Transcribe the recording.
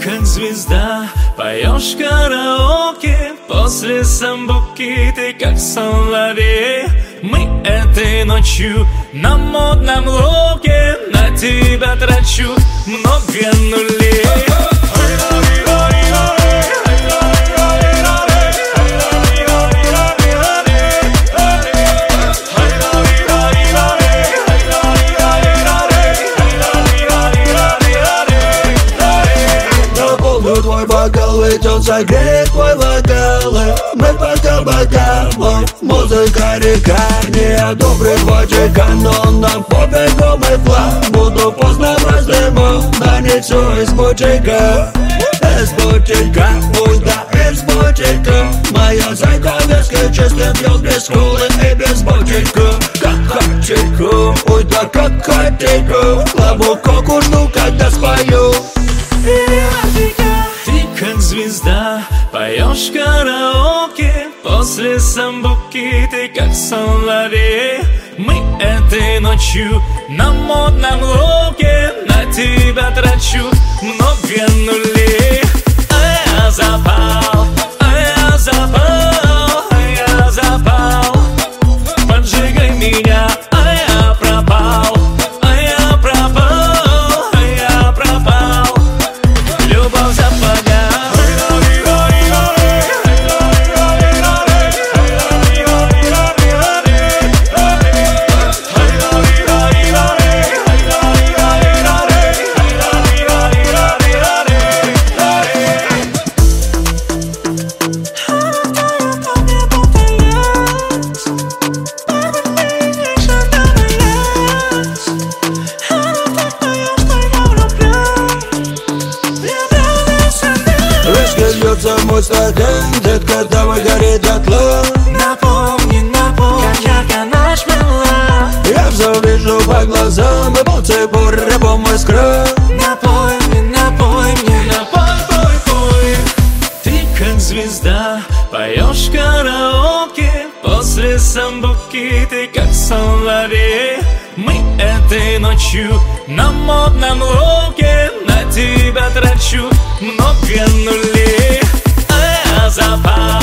как звезда, поешь караоке. После самбуки ты как соловей. Мы этой ночью на модном локе. На тебя трачу много нулей. Твой бокал идет, согреет твой вокал. Мы пока бокал, музыка река. Не одобрит водика, но нам пофигу мы флаг. Буду поздно в разлиму, нанесу из бутика. Из бутика, ой да, из бутика. Моя зайка виски чисто пьет без колы и без бутика. Как хотику, ой да как хотику. Лаву коку жду, когда спою. Как звезда, поешь караоке. После самбуки ты как соловей. Мы этой ночью на модном локе. На тебя трачу много нулей. А я запал, я запал, я запал. Поджигай меня, а я пропал, я пропал, я пропал. Любовь западет. Льется мой стакан, детка, давай горит дотла. Напомни, напомни, как ярко ночь была. Я все вижу по глазам, и пол пор рябом искра. Напой мне, напой мне, напой, пой, пой. Ты как звезда, поешь караоке. После самбуки ты как соловей. Мы этой ночью на модном локе. На тебя трачу много нулей. А я запал.